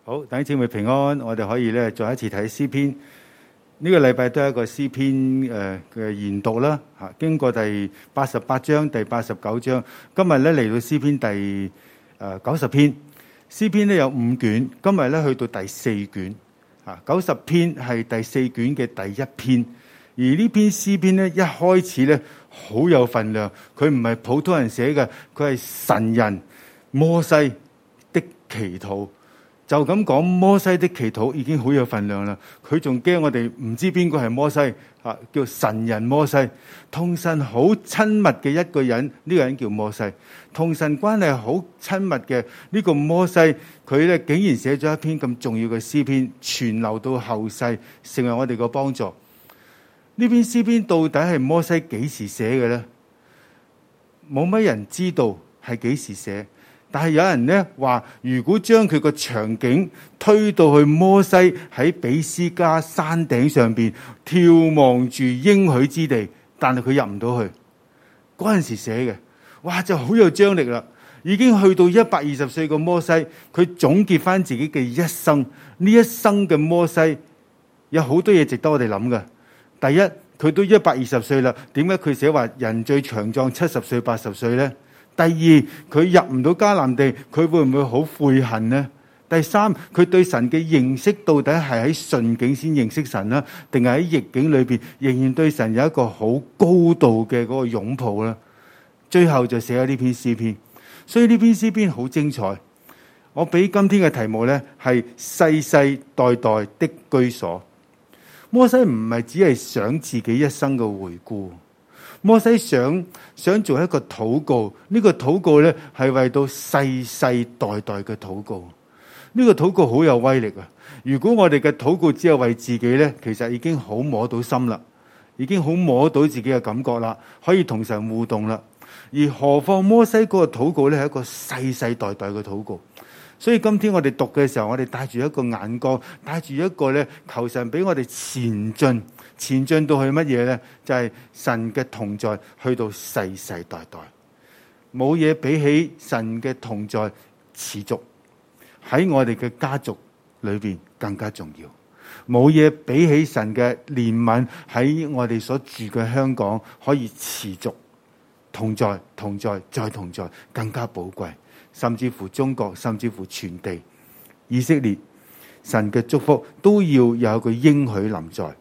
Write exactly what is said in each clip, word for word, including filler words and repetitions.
好，弟兄姊妹平安，我哋可以咧再一次睇詩篇。呢、這個禮拜都係一個詩篇誒嘅研讀啦。嚇，經過第八十八章、第八十九章，今日咧嚟到詩篇第誒九十篇。詩篇咧有五卷，今日咧去到第四卷。嚇，九十篇係第四卷嘅第一篇。而呢篇詩篇咧一開始咧好有分量，佢唔係普通人寫嘅，佢係神人摩西的祈禱。就咁講摩西的祈禱已經好有分量啦，佢仲驚我哋唔知邊個係摩西啊，叫神人摩西，同神好親密嘅一個人，呢、這個人叫摩西，同神關係好親密嘅呢個摩西，佢咧竟然寫咗一篇咁重要嘅詩篇，傳流到後世，成為我哋個幫助。呢篇詩篇到底係摩西幾時寫嘅咧？冇乜人知道係幾時寫。但係有人咧話，如果將佢個場景推到去摩西喺比斯加山頂上邊眺望住應許之地，但係佢入唔到去嗰陣時寫嘅，哇就好有張力啦！已經去到一百二十歲嘅摩西，佢總結翻自己嘅一生，呢一生嘅摩西有好多嘢值得我哋諗嘅。第一，佢都一百二十歲啦，點解佢寫話人最強壯七十歲八十歲咧？第二，佢入唔到迦南地，佢會唔會好悔恨呢？第三，佢對神嘅認識到底係喺順境先認識神啦，定係喺逆境裏邊仍然對神有一個好高度嘅嗰個擁抱啦？最後就寫咗呢篇詩篇，所以呢篇詩篇好精彩。我俾今天嘅題目呢係世世代代的居所。摩西唔係只係想自己一生嘅回顧。摩西想想做一個禱告，呢個禱告咧係為到世世代代嘅禱告。呢個禱告好有威力啊！如果我哋嘅禱告只係為自己咧，其實已經好摸到心啦，已經好摸到自己嘅感覺啦，可以同神互動啦。而何況摩西嗰個禱告咧係一個世世代代嘅禱告。所以今天我哋讀嘅時候，我哋帶住一個眼光，帶住一個咧求神俾我哋前進。前進到去乜嘢呢？就係、是、神嘅同在，去到世世代代，冇嘢比起神嘅同在持續喺我哋嘅家族裏邊更加重要。冇嘢比起神嘅憐憫喺我哋所住嘅香港可以持續同在、同在再同在更加寶貴。甚至乎中國，甚至乎全地以色列，神嘅祝福都要有一個應許臨在。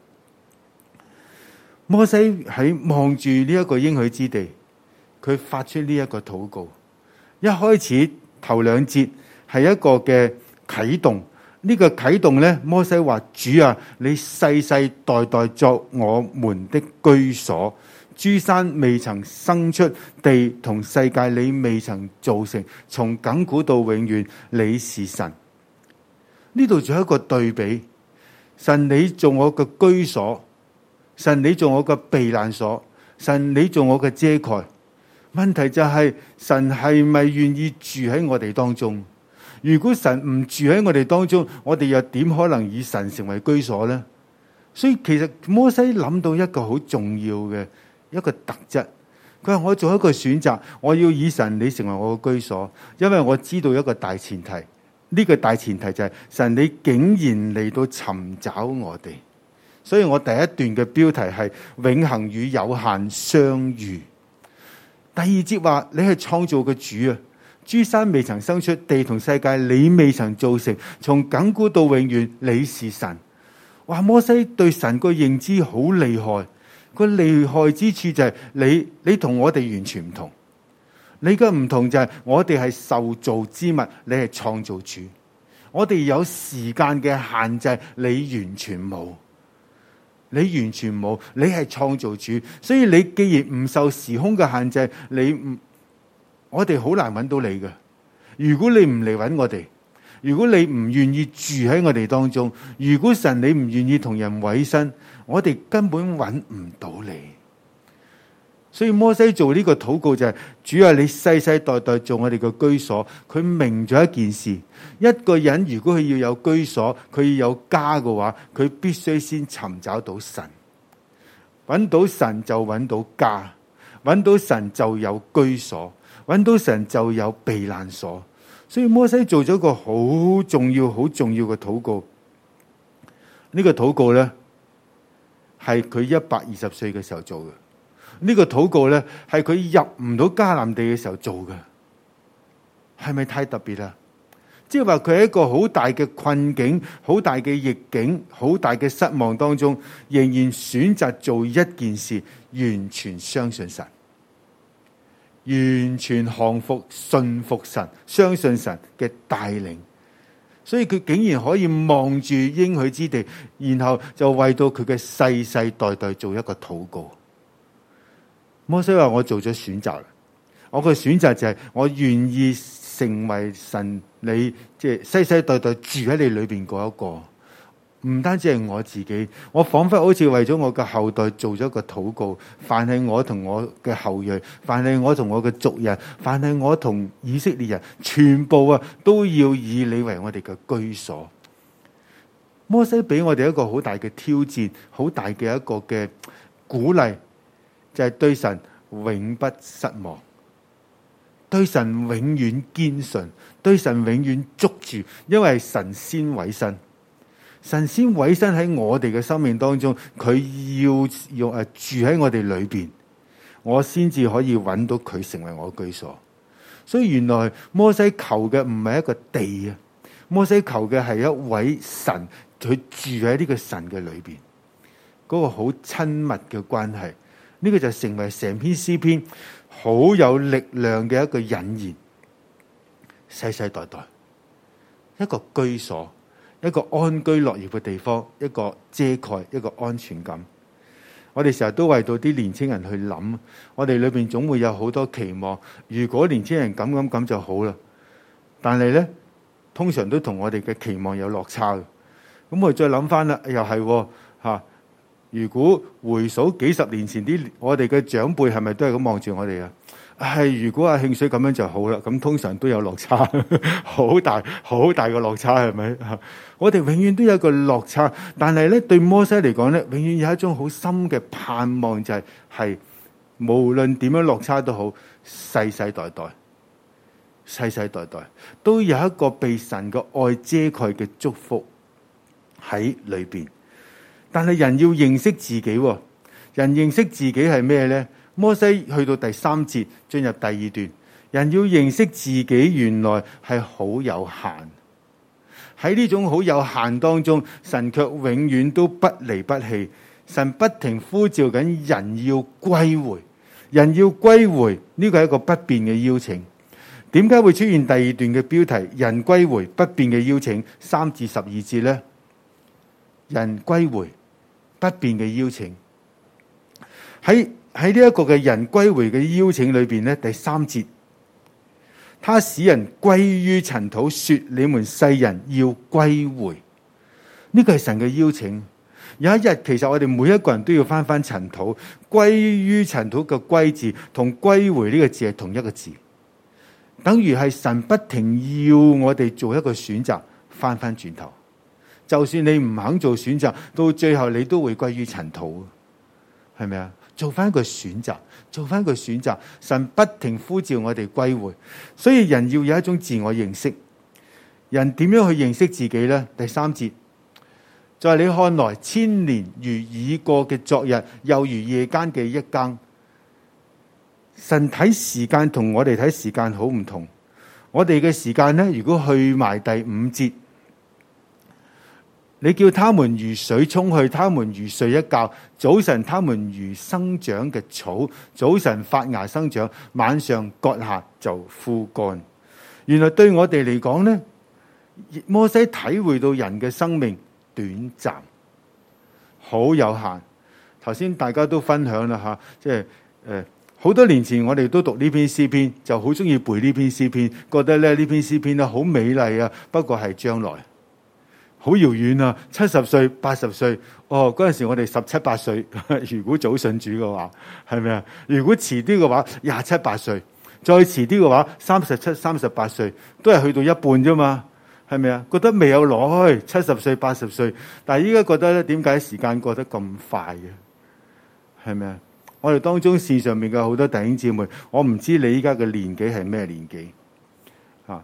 摩西喺望住呢一個應許之地，佢發出呢一個禱告。一開始頭兩節係一個嘅啟動，呢、這個啟動呢，摩西話：主啊，你世世代代作我們的居所，諸山未曾生出，地同世界你未曾造成，從亙古到永遠，你是神。呢度仲有一個對比，神你做我嘅居所。神你做我嘅避難所，神你做我嘅遮蓋。問題就係、是、神係咪願意住喺我哋當中？如果神唔住喺我哋當中，我哋又點可能以神成為居所呢？所以其實摩西諗到一個好重要嘅一個特質，佢話我做一個選擇，我要以神你成為我嘅居所，因為我知道一個大前提，呢、這個大前提就係、是、神你竟然嚟到尋找我哋。所以我第一段嘅標題係永恆與有限相遇。第二節話你係創造嘅主啊，諸山未曾生出，地同世界你未曾造成，從亙古到永遠你是神。哇！摩西對神個認知好厲害，個厲害之處就係你你同我哋完全唔同。你嘅唔同就係我哋係受造之物，你係創造主。我哋有時間嘅限制，你完全冇。你完全冇，你係創造主，所以你既然唔受時空嘅限制，你唔，我哋好難揾到你嘅。如果你唔嚟揾我哋，如果你唔願意住喺我哋當中，如果神你唔願意同人委身，我哋根本揾唔到你。所以摩西做呢個禱告就係、是、主啊，你世世代代做我哋嘅居所。佢明咗一件事，一個人如果佢要有居所，佢要有家嘅話，佢必須先尋找到神。揾到神就揾到家，揾到神就有居所，揾到神就有避難所。 所以摩西做咗一個好重要、好重要嘅禱告。呢個禱告咧係佢一百二十歲嘅時候做嘅。呢個禱告咧係佢入唔到迦南地嘅時候做嘅。係咪太特別啦？即係話佢喺一個好大嘅困境、好大嘅逆境、好大嘅失望當中，仍然選擇做一件事，完全相信神，完全降服、信服神，相信神嘅帶領。所以佢竟然可以望住應許之地，然後就為到佢嘅世世代代做一個禱告。摩西話：我做咗選擇，我嘅選擇就係我願意成為神你即係世世代代住喺你裏邊嗰一個。唔單止係我自己，我仿佛好似為咗我嘅後代做咗個禱告。凡係我同我嘅後裔，凡係我同我嘅族人，凡係我同以色列人，全部啊都要以你為我哋嘅居所。摩西俾我哋一個好大嘅挑戰，好大嘅一個嘅鼓勵，就係對神永不失望，對神永遠堅信，對神永遠捉住，因為神先委身。神先委身喺我哋嘅生命當中，佢要用誒住喺我哋裏邊，我先至可以揾到佢成為我居所。所以原來摩西求嘅唔係一個地啊，摩西求嘅係一位神，佢住喺呢個神嘅裏邊，嗰個好親密嘅關係。呢個就成為成篇詩篇好有力量嘅一個引言，世世代代一個居所，一個安居樂業嘅地方，一個遮蓋，一個安全感。我哋成日都為到啲年青人去諗，我哋裏邊總會有好多期望。如果年青人咁咁咁就好啦，但係咧，通常都同我哋嘅期望有落差嘅。咁我哋再諗翻啦，又係吓。如果回數幾十年前啲我哋嘅長輩係咪都係咁望住我哋啊？係，如果阿慶水咁樣就好啦。咁通常都有落差，好大好大個落差，係咪？我哋永遠都有一個落差，但係咧對摩西嚟講咧，永遠有一種好深嘅盼望，就係係無論點樣落差都好，世世代代、世世代代都有一個被神嘅愛遮蓋嘅祝福喺裏邊。但係人要認識自己，人認識自己係咩呢？摩西去到第三節，進入第二段，人要認識自己原來係好有限。喺呢種好有限當中，神卻永遠都不離不棄。神不停呼召緊人要歸回，人要歸回，呢個係一個不變嘅邀請。點解會出現第二段嘅標題人歸回不變嘅邀請？三至十二節呢？人歸回不變嘅邀請，喺喺呢一個嘅人歸回嘅邀請裏邊咧，第三節，他使人歸於塵土，說你們世人要歸回。呢個係神嘅邀請。有一日，其實我哋每一個人都要翻翻塵土，歸於塵土嘅歸字同歸回呢個字係同一個字，等於係神不停要我哋做一個選擇，翻翻轉頭。就算你唔肯做選擇，到最後你都會歸於塵土，係咪啊？做翻一個選擇，做翻一個選擇，神不停呼召我哋歸回，所以人要有一種自我認識。人點樣去認識自己呢？第三節，在你看來，千年如已過嘅昨日，又如夜間嘅一更。神睇時間同我哋睇時間好唔同。我哋嘅時間呢，如果去埋第五節，你叫他們如水沖去，他們如睡一覺。早晨他們如生長嘅草，早晨發芽生長，晚上割下就枯乾。原來對我哋嚟講呢，摩西體會到人嘅生命短暫，好有限。頭先大家都分享啦吓，即係誒，好多年前我哋都讀呢篇詩篇，就好中意背呢篇詩篇，覺得咧呢篇詩篇咧好美麗啊。不過係將來。好遙遠啊！七十歲、八十歲，哦，嗰陣時我哋十七八歲。如果早信主嘅話，係咪啊？如果遲啲嘅話，廿七八歲，再遲啲嘅話，三十七、三十八歲，都係去到一半啫嘛，係咪啊？覺得未有攞去七十歲、八十歲，但係依家覺得咧，點解時間過得咁快嘅？係咪啊？我哋當中線上面嘅好多弟兄姊妹，我唔知你依家嘅年紀係咩年紀啊？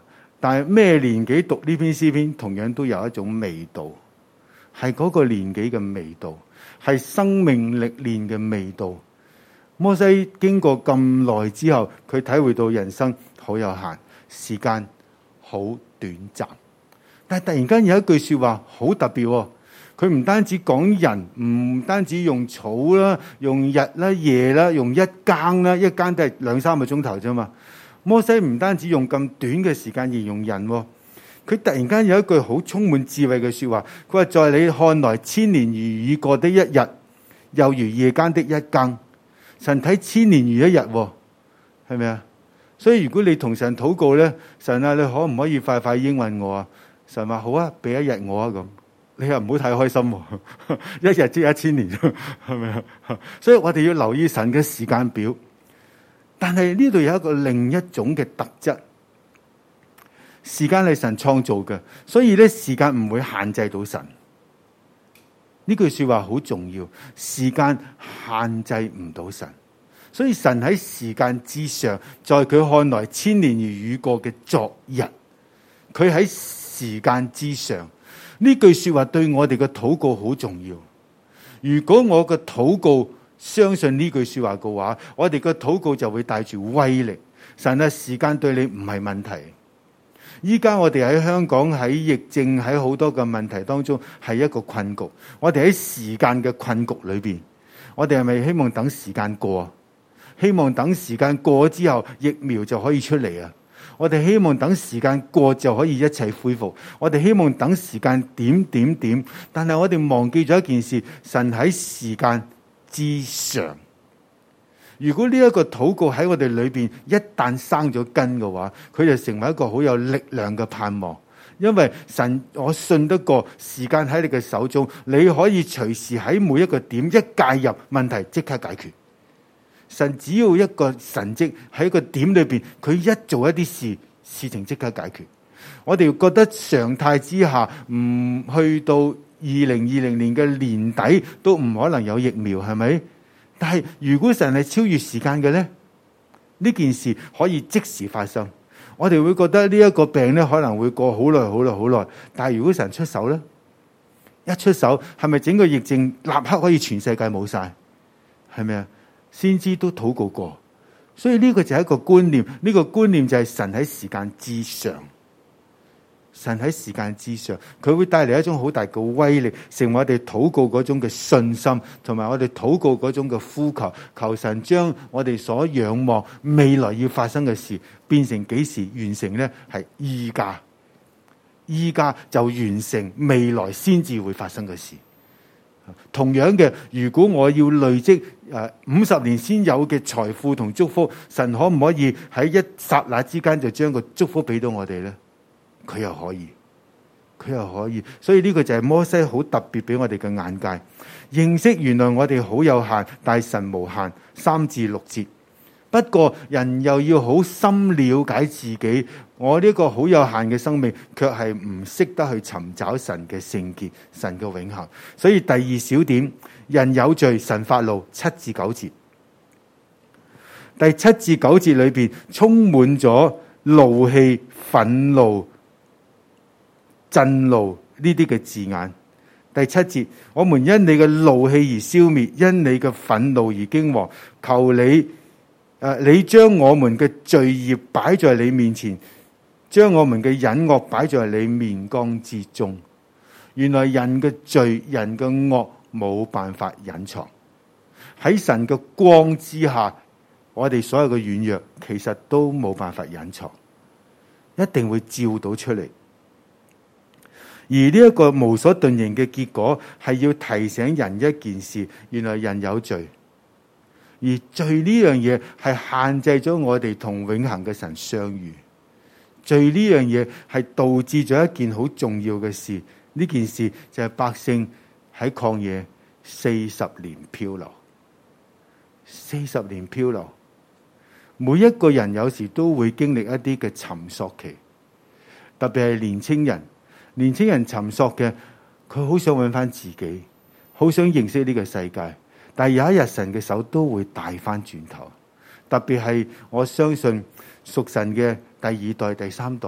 但係咩年紀讀呢篇詩篇，同樣都有一種味道，係嗰個年紀嘅味道，係生命歷練嘅味道。摩西經過咁耐之後，佢體會到人生好有限，時間好短暫。但係突然間有一句說話好特別喎，佢唔單止講人，唔單止用草啦，用日啦、夜啦，用一更啦，一更都係兩三個鐘頭啫嘛。摩西唔單止用咁短嘅時間形容人，佢突然間有一句好充滿智慧嘅說話，佢話在你看來千年如已過的一日，又如夜間的一更。神睇千年如一日，係咪啊？所以如果你同神禱告咧，神啊，你可唔可以快快應允我啊？神話好啊，俾一日我啊咁。你又唔好太開心，一日即一千年，係咪啊？所以我哋要留意神嘅時間表。但係呢度有一個另一種嘅特質，時間係神創造嘅，所以咧時間唔會限制到神。呢句說話好重要，時間限制唔到神，所以神喺時間之上，在佢看來千年如已過嘅昨日，佢喺時間之上。呢句說話對我哋嘅禱告好重要。如果我嘅禱告相信呢句說話嘅話，我哋嘅禱告就會帶住威力。神啊，時間對你唔係問題。依家我哋喺香港喺疫症喺好多嘅問題當中係一個困局，我哋喺時間嘅困局裏邊，我哋係咪希望等時間過？希望等時間過之後疫苗就可以出嚟啊！我哋希望等時間過就可以一切恢復，我哋希望等時間點點點，但係我哋忘記咗一件事，神喺時間之上。如果呢一個禱告喺我哋裏邊一旦生咗根嘅話，佢就成為一個好有力量嘅盼望。因為神，我信得過時間喺你嘅手中，你可以隨時喺每一個點一介入，問題即刻解決。神只要一個神蹟喺一個點裏邊，佢一做一啲事，事情即刻解決。我哋覺得常態之下，唔去到二零二零年嘅年底都唔可能有疫苗，係咪？但係如果神係超越時間嘅咧，呢件事可以即時發生。我哋會覺得呢一個病咧可能會過好耐好耐好耐，但係如果神出手咧，一出手係咪整個疫症立刻可以全世界冇晒？係咪啊？先知都禱告過，所以呢個就係一個觀念，呢個觀念就係神喺時間之上。神喺時間之上，佢會帶嚟一種好大嘅威力，成為我哋禱告嗰種嘅信心，同埋我哋禱告嗰種嘅呼求，求神將我哋所仰望未來要發生嘅事，變成幾時完成呢？係依家，依家就完成未來先至會發生嘅事。同樣嘅，如果我要累積誒五十年先有嘅財富同祝福，神可唔可以喺一剎那之間就將個祝福俾到我哋呢？佢又可以，佢又可以，所以呢個就係摩西好特別俾我哋嘅眼界，認識原來我哋好有限，但係神無限。三至六節，不過人又要好深了解自己，我呢個好有限嘅生命，卻係唔識得去尋找神嘅聖潔、神嘅永恆。所以第二小點，人有罪，神發怒。七至九節，第七至九節裏邊充滿咗怒氣、憤怒、震怒呢啲嘅字眼。第七節，我們因你嘅怒氣而消滅，因你嘅憤怒而驚惶。求你誒、呃，你將我們嘅罪孽擺在你面前，將我們嘅隱惡擺在你面光之中。原來人嘅罪、人嘅惡冇辦法隱藏，喺神嘅光之下，我哋所有嘅軟弱其實都冇辦法隱藏，一定會照到出嚟。而呢一個無所遁形嘅結果，係要提醒人一件事：原來人有罪，而罪呢樣嘢係限制咗我哋同永恆嘅神相遇。罪呢樣嘢係導致咗一件好重要嘅事，呢件事就係百姓喺曠野四十年漂流。四十年漂流，每一個人有時都會經歷一啲嘅尋索期，特別係年青人。年青人尋索嘅，佢好想揾翻自己，好想認識呢個世界。但係有一日神嘅手都會帶翻轉頭。特別係我相信屬神嘅第二代、第三代，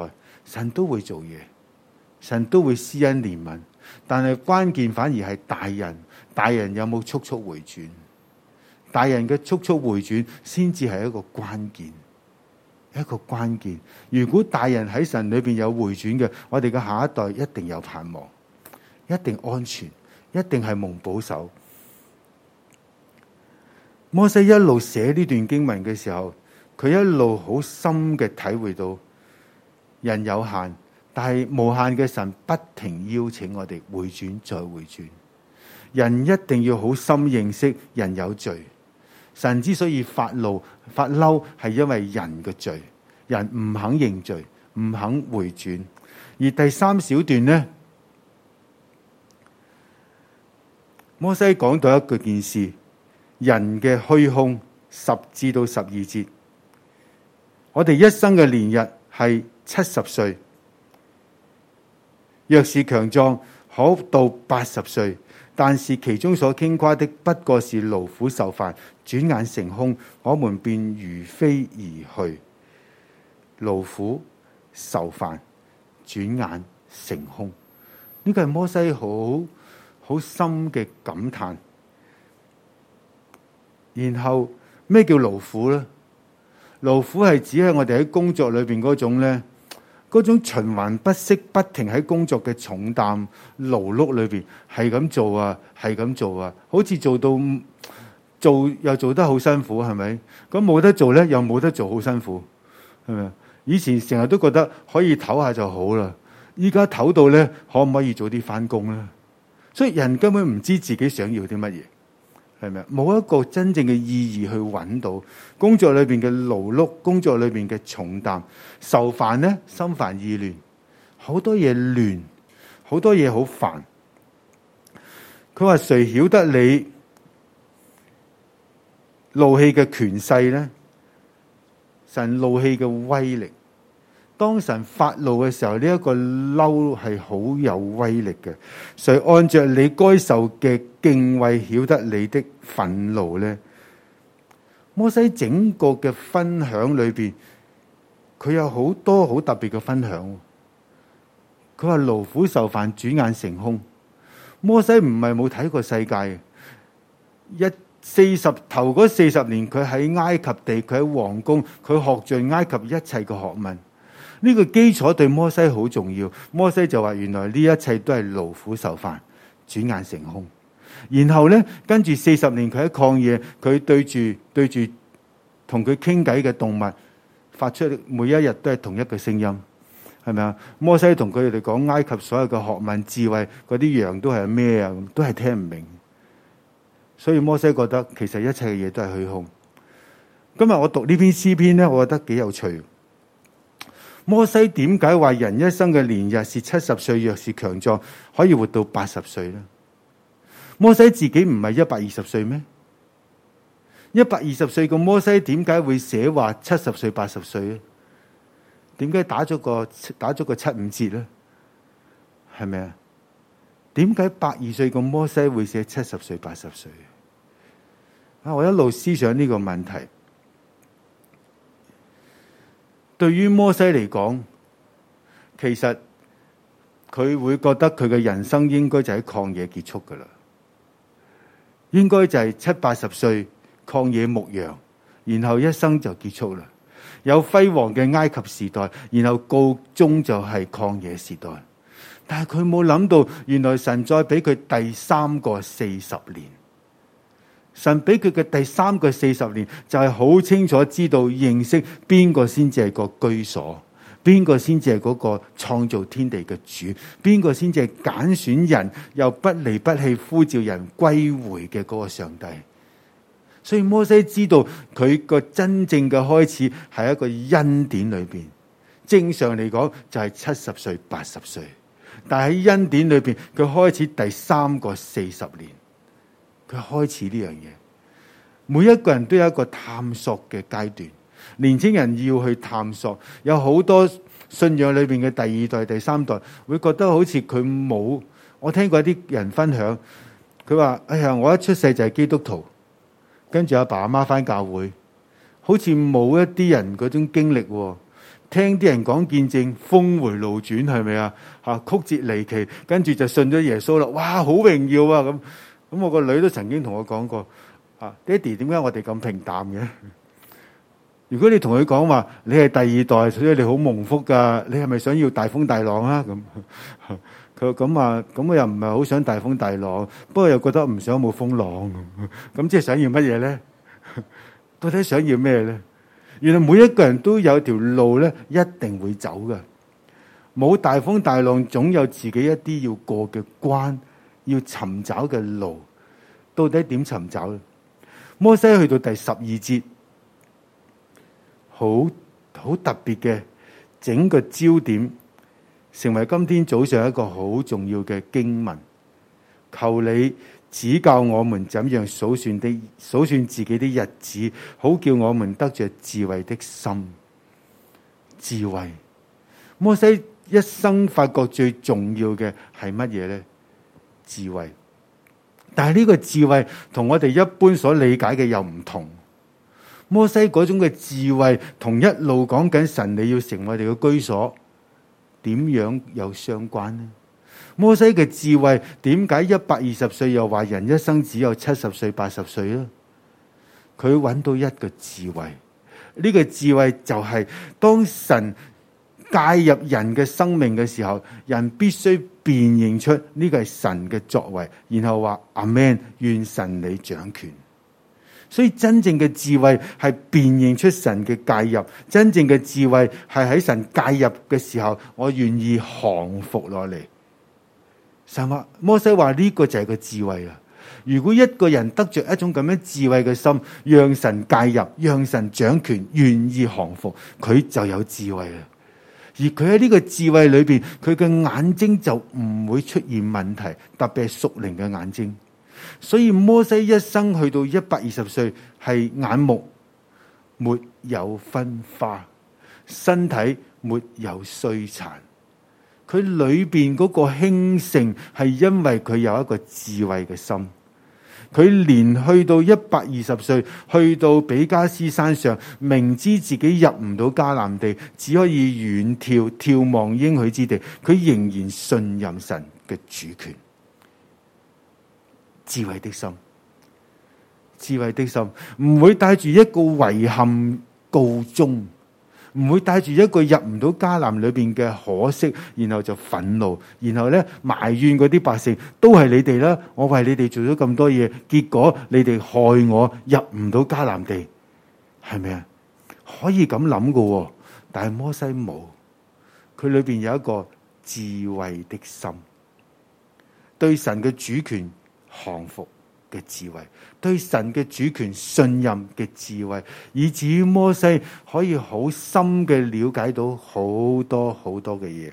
神都會做嘢，神都會施恩憐憫，但係關鍵反而係大人，大人有冇速速回轉？大人嘅速速回轉先至係一個關鍵，一個關鍵。如果大人喺神裏邊有回轉嘅，我哋嘅下一代一定有盼望，一定安全，一定係蒙保守。摩西一路寫呢段經文嘅時候，佢一路好深嘅體會到人有限，但係無限嘅神不停邀請我哋回轉再回轉。人一定要好深認識人有罪，神之所以發怒發嬲，係因為人嘅罪，人唔肯認罪，唔肯回轉。而第三小段呢，摩西講到一個件事，人嘅虛空，十至到十二節。我哋一生嘅年日係七十歲，若是強壯，可到八十歲。但是其中所傾誇的，不過是勞苦受煩，轉眼成空，我們便如飛而去。勞苦受煩，轉眼成空。呢個係摩西好好深嘅感嘆。然後咩叫勞苦呢？勞苦係指喺我哋喺工作裏邊嗰種咧，嗰種循環不息、不停喺工作嘅重擔、勞碌裏邊，係咁做啊，係咁做啊，好似做到做又做得好辛苦，係咪？咁冇得做咧，又冇得做，好辛苦，係咪？以前成日都覺得可以唞下就好啦，依家唞到咧，可唔可以早啲翻工咧？所以人根本唔知自己想要啲乜嘢。係咪？冇一個真正嘅意義去揾到工作裏邊嘅勞碌，工作裏邊嘅重擔，受煩呢，心煩意亂，好多嘢亂，好多嘢好煩。佢話誰曉得你怒氣嘅權勢呢？神怒氣嘅威力。當神發怒嘅時候，呢一個嬲係好有威力嘅。誰按着你該受嘅敬畏曉得你的憤怒呢？摩西整個嘅分享裏邊，佢有好多好特別嘅分享。佢話勞苦受煩，轉眼成空。摩西唔係冇睇過世界，一四十頭嗰四十年，佢喺埃及地，佢喺皇宮，佢學盡埃及一切嘅學問。呢個基礎對摩西好重要。摩西就話原來呢一切都係勞苦受煩，轉眼成空。然後呢，跟住四十年佢喺曠野，佢對住對住同佢傾偈嘅動物發出每一日都係同一個聲音，係咪啊？摩西同佢哋講埃及所有嘅學問智慧，嗰啲羊都係咩啊？都係聽唔明。所以摩西覺得其實一切嘅嘢都係虛空。今日我讀呢篇詩篇呢，我覺得幾有趣。摩西點解話人一生嘅年日是七十歲，若是強壯可以活到八十歲呢？摩西自己唔係一百二十歲咩？一百二十歲嘅摩西點解會寫話七十歲、八十歲咧？點解打咗個打咗個七五折咧？係咪啊？點解百二歲嘅摩西會寫七十歲、八十歲？啊！我一路思想呢個問題。對於摩西嚟講，其實佢會覺得佢嘅人生應該就喺曠野結束噶啦，應該就係七八十歲曠野牧羊，然後一生就結束啦。有輝煌嘅埃及時代，然後告終就係曠野時代。但係佢冇諗到，原來神再俾佢第三個四十年。神俾佢嘅第三個四十年，就係好清楚知道認識邊個先至係個居所，邊個先至係嗰個創造天地嘅主，邊個先至係揀選人又不離不棄呼召人歸回嘅嗰個上帝。所以摩西知道佢個真正嘅開始係一個恩典裏邊。正常嚟講就係七十歲、八十歲，但喺恩典裏邊，佢開始第三個四十年。佢開始呢樣嘢，每一個人都有一個探索嘅階段。年輕人要去探索，有好多信仰裏邊嘅第二代、第三代會覺得好似佢冇。我聽過啲人分享，佢話：哎呀，我一出世就係基督徒，跟住阿爸阿媽返教會，好似冇一啲人嗰種經歷。 聽啲人講見證，峰回路轉，係咪啊？吓，曲折離奇，跟住就信咗耶穌啦！哇，好榮耀啊！咁咁，我個女都曾經同我講過，啊，爹哋，點解我哋咁平淡嘅？如果你同佢講話，你係第二代，所以你好蒙福噶，你係咪想要大風大浪啊？咁佢咁話，咁我又唔係好想大風大浪，不過又覺得唔想冇風浪咁，咁即係想要乜嘢咧？到底想要咩咧？原來每一個人都有條路咧，一定會走嘅。冇大風大浪，總有自己一啲要過嘅關，要尋找嘅路。到底點尋找咧？摩西去到第十二節，好好特別嘅，整個焦點成為今天早上一個好重要嘅經文。求你指教我們怎樣數算的數算自己的日子，好叫我們得着智慧的心。智慧，摩西一生發覺最重要嘅係乜嘢呢？智慧。但係呢個智慧同我哋一般所理解嘅又唔同。摩西嗰種嘅智慧同一路講緊神你要成為我哋嘅居所，點樣有相關呢？摩西嘅智慧點解一百二十歲又話人一生只有七十歲八十歲呢？佢揾到一個智慧，呢個智慧就係當神介入人嘅生命嘅時候，人必須辨認出呢個係神嘅作為，然後話阿們，願神你掌權。所以真正嘅智慧係辨認出神嘅介入，真正嘅智慧係喺神介入嘅時候，我願意降服落嚟。神話摩西話呢個就係個智慧啦。如果一個人得着一種咁樣智慧嘅心，讓神介入，讓神掌權，願意降服，佢就有智慧啦。而佢喺呢個智慧裏邊，佢嘅眼睛就唔會出現問題，特別係屬靈嘅眼睛。所以摩西一生去到一百二十歲，係眼目沒有昏花，身體沒有衰殘。佢裏邊嗰個興盛係因為佢有一個智慧嘅心。佢連去到一百二十歲，去到比加斯山上，明知自己入唔到迦南地，只可以遠眺眺望應許之地，佢仍然信任神嘅主權。智慧的心，智慧的心唔會帶住一個遺憾告終，唔會帶住一個入唔到迦南裏邊嘅可惜，然後就憤怒，然後咧埋怨嗰啲百姓，都係你哋啦，我為你哋做咗咁多嘢，結果你哋害我入唔到迦南地，係咪啊？可以咁諗噶，但係摩西冇，佢裏邊有一個智慧的心，對神嘅主權降服嘅智慧，對神嘅主權信任嘅智慧，以至於摩西可以好深嘅了解到好多好多嘅嘢。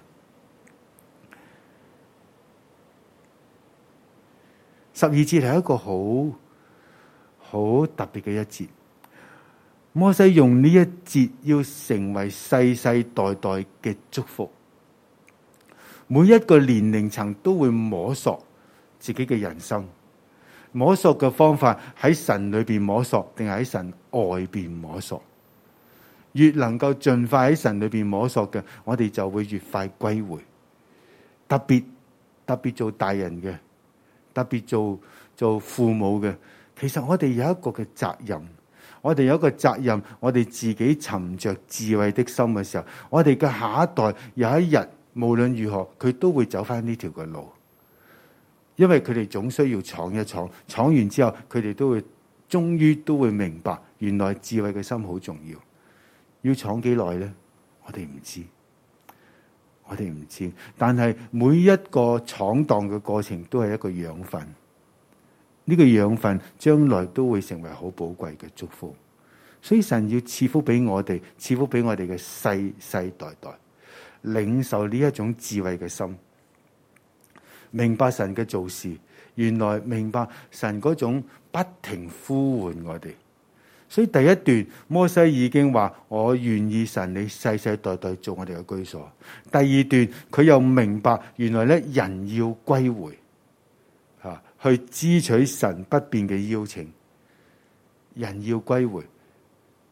十二節係一個好好特別嘅一節，摩西用呢一節要成為世世代代嘅祝福。每一個年齡層都會摸索自己嘅人生，摸索嘅方法喺神裏邊摸索，定係喺神外邊摸索？越能夠盡快喺神裏邊摸索嘅，我哋就會越快歸回。特別特別做大人嘅，特別做做父母嘅，其實我哋有一個嘅責任，我哋有一個責任，我哋自己尋着智慧的心嘅時候，我哋嘅下一代有一日無論如何，佢都會走翻呢條嘅路。因為佢哋總需要闖一闖，闖完之後，佢哋都會終於都會明白，原來智慧嘅心好重要。要闖幾耐呢？我哋唔知，我哋唔知。但係每一個闖蕩嘅過程都係一個養分，呢個養分將來都會成為好寶貴嘅祝福。所以神要賜福俾我哋，賜福俾我哋嘅世世代代，領受呢一種智慧嘅心。明白神嘅做事，原來明白神嗰種不停呼喚我哋。所以第一段摩西已經話我願意神你世世代代做我哋嘅居所。第二段佢又明白原來咧人要歸回，吓去支取神不變嘅邀請。人要歸回，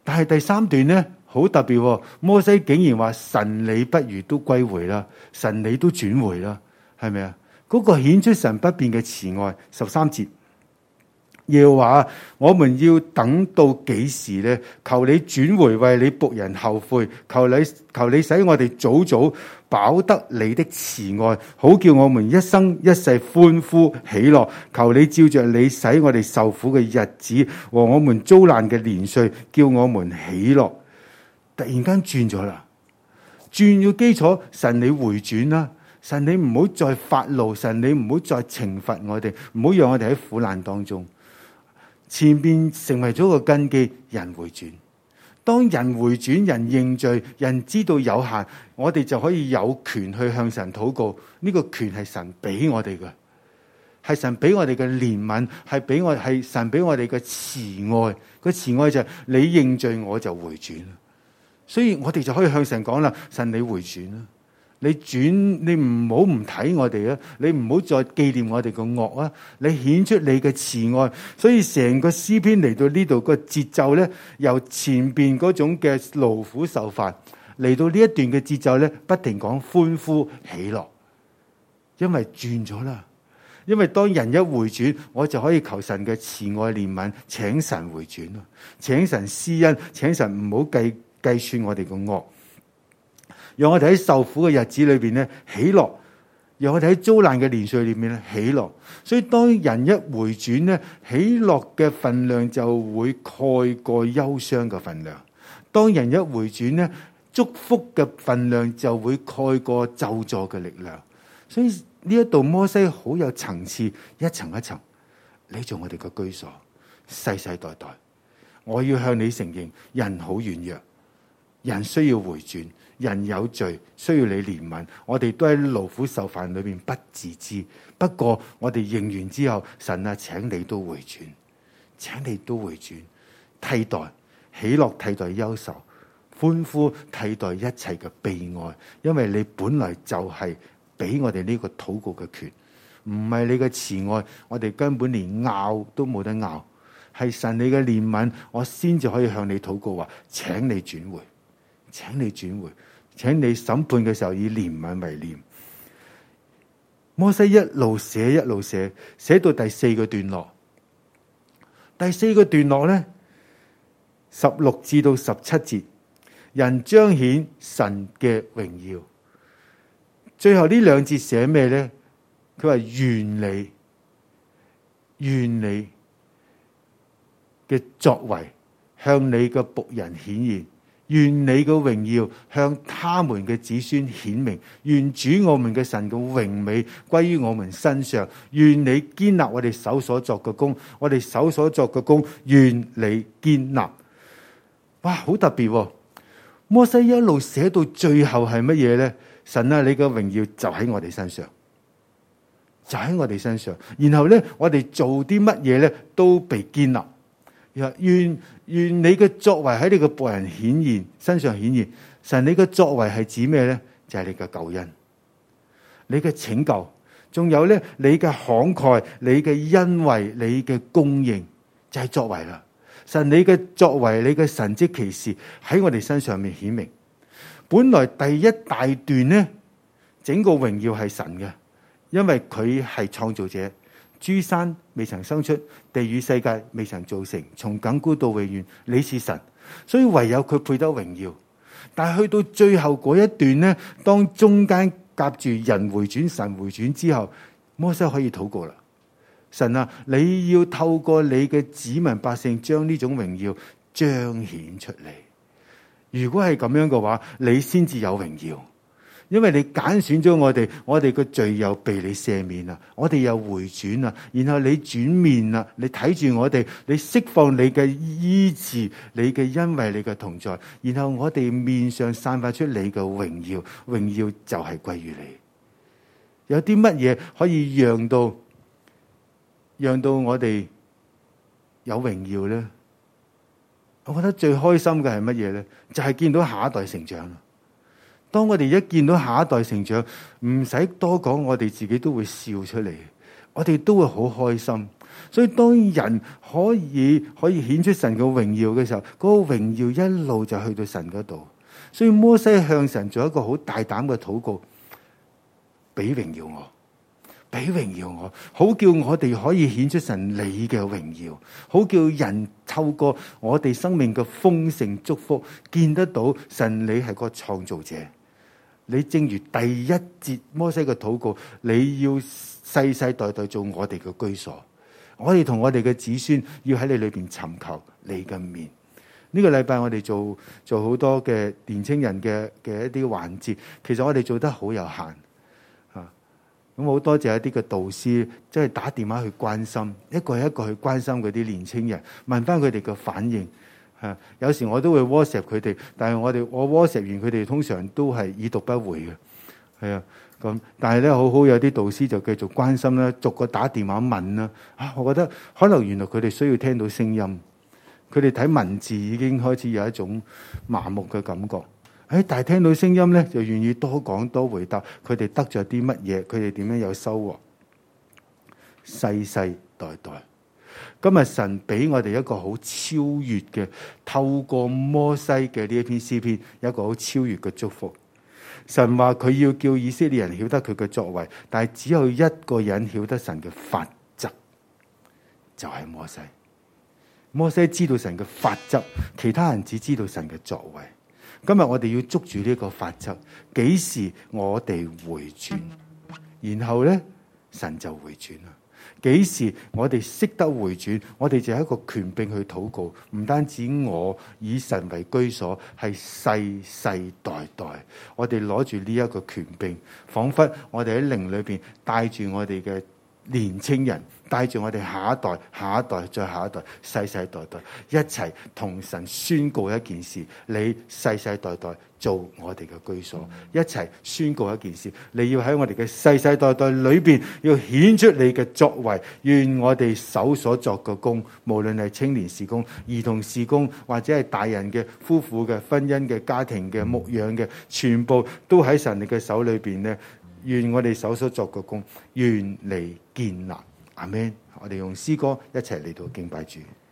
但係第三段咧好特別喎，摩西竟然話神你不如都歸回啦，神你都轉回啦，係咪啊？嗰、那個顯出神不變嘅慈愛。十三節，耶和華，我們要等到幾時呢？求你轉回，為你僕人後悔，求你求你使我哋早早飽得你的慈愛，好叫我們一生一世歡呼喜樂。求你照着你使我哋受苦嘅日子和我們遭難嘅年歲，叫我們喜樂。突然間轉咗啦，轉咗基礎，神你回轉啦，神你唔好再發怒，神你唔好再懲罰我哋，唔好讓我哋喺苦難當中。前邊成為咗個根基，人回轉。當人回轉，人認罪，人知道有限，我哋就可以有權去向神禱告。呢、這個權係神俾我哋嘅，係神俾我哋嘅憐憫，係俾我係神俾我哋嘅慈愛。個慈愛就係你認罪，我就回轉。所以我哋就可以向神講啦，神你回轉啦，你轉，你唔好唔睇我哋啊，你唔好再紀念我哋個惡啊，你顯出你嘅慈愛。所以成個詩篇嚟到呢度個節奏咧，由前邊嗰種嘅勞苦受煩嚟到呢一段嘅節奏咧，不停講歡呼喜樂，因為轉咗啦。因為當人一回轉，我就可以求神嘅慈愛憐憫，請神回轉咯，請神施恩，請神唔好計計算我哋個惡，讓我哋喺受苦嘅日子裏邊咧喜樂，讓我哋喺遭難嘅年歲裏面咧喜樂。所以當人一回轉咧，喜樂嘅分量就會蓋過憂傷嘅分量；當人一回轉咧，祝福嘅分量就會蓋過咒詛嘅力量。所以呢一度摩西好有層次，一層一層，你做我哋嘅居所，世世代代，我要向你承認，人好軟弱。人需要回轉，人有罪需要你憐憫，我哋都喺勞苦受煩裏面不自知。不過我哋認完之後，神啊，請你都回轉，請你都回轉，替代喜樂，替代憂愁，歡呼替代一切嘅悲哀，因為你本來就係俾我哋呢個禱告嘅權，唔係你嘅慈愛，我哋根本連拗都冇得拗，係神你嘅憐憫，我先至可以向你禱告話，請你轉回。請你轉回，請你審判嘅時候以憐憫為念。摩西一路寫一路寫，寫到第四個段落。第四個段落咧，十六至到十七節，人彰顯神嘅榮耀。最後呢兩節寫咩咧？佢話願你，願你嘅作為向你嘅僕人顯現。願你嘅榮耀向他們嘅子孫顯明，願主我們嘅神嘅榮美歸於我們身上，願你堅立我哋手所作嘅工，我哋手所作嘅工，願你堅立。哇，好特別喎！摩西一路寫到最後係乜嘢呢？神啊，你嘅榮耀就喺我哋身上，就喺我哋身上。然後呢，我哋做啲乜嘢呢？都被堅立。願願你嘅作為喺你嘅僕人顯現身上顯現。神，你嘅作為係指咩咧？就係、是、你嘅救恩，你嘅拯救，仲有咧你嘅慷慨，你嘅恩惠，你嘅供應，就係、是、作為啦。神，你嘅作為，你嘅神蹟奇事喺我哋身上面顯明。本來第一大段咧，整個榮耀係神嘅，因為佢係創造者。諸山未曾生出，地與世界未曾造成，從亙古到永遠，你是神，所以唯有佢配得榮耀。但係去到最後嗰一段呢，當中間夾住人回轉、神回轉之後，摩西可以禱告啦。神啊，你要透過你嘅子民百姓，將呢種榮耀彰顯出嚟。如果係咁樣嘅話，你先至有榮耀。因為你揀選咗我哋，我哋個罪又被你赦免啦，我哋又回轉啦，然後你轉面啦，你睇住我哋，你釋放你嘅醫治，你嘅恩惠，你嘅同在，然後我哋面上散發出你嘅榮耀，榮耀就係歸於你。有啲乜嘢可以讓到讓到我哋有榮耀咧？我覺得最開心嘅係乜嘢咧？就係見到下一代成長啦。當我哋一見到下一代成長，唔使多講，我哋自己都會笑出嚟，我哋都會好開心。 所以當人可以可以顯出神嘅榮耀嘅時候，嗰個榮耀一路就去到神嗰度。所以摩西向神做一個好大膽嘅禱告，俾榮耀我，俾榮耀我，好叫我哋可以顯出神你嘅榮耀，好叫人透過我哋生命嘅豐盛祝福，見得到神你係個創造者。你正如第一節摩西嘅禱告，你要世世代代做我哋嘅居所，我哋同我哋嘅子孫要喺你裏邊尋求你嘅面。呢個禮拜我哋做做好多嘅年青人嘅嘅一啲環節，其實我哋做得好有限啊！咁好多謝一啲嘅導師，即係打電話去關心，一個一個去關心嗰啲年青人，問翻佢哋嘅反應嚇。有時我都會 WhatsApp 佢哋，但係我哋我 WhatsApp 完佢哋通常都係已讀不回嘅，係啊咁。但係咧好好有啲導師就繼續關心啦，逐個打電話問啦。啊，我覺得可能原來佢哋需要聽到聲音。佢哋睇文字已經開始有一種麻木嘅感覺，誒，但係聽到聲音咧，就願意多講多回答。佢哋得咗啲乜嘢？佢哋點樣有收穫？世世代代，今日神俾我哋一個好超越嘅，透過摩西嘅呢一篇詩篇，有一個好超越嘅祝福。神話佢要叫以色列人曉得佢嘅作為，但係只有一個人曉得神嘅法則，就係摩西。摩西知道神嘅法則，其他人只知道神嘅作為。今日我哋要捉住呢個法則，幾時我哋回轉，然後咧神就回轉啦。幾時我哋識得回轉，我哋就係一個權柄去禱告。唔單止我以神為居所，係世世代代，我哋攞住呢一個權柄，仿佛我哋喺靈裏邊帶住我哋嘅年青人，帶住我哋下一代、下一代、再下一代，世世代代一齊同神宣告一件事：你世世代代做我哋嘅居所。一齊宣告一件事：你要喺我哋嘅世世代代裏邊，要顯出你嘅作為。願我哋手所作嘅工，無論係青年事工、兒童事工，或者係大人嘅、夫婦嘅、婚姻嘅、家庭嘅、牧養嘅，全部都喺神你嘅手裏邊咧。願我哋手所作嘅工，願你建立。阿們。我哋用詩歌一齊嚟到敬拜主。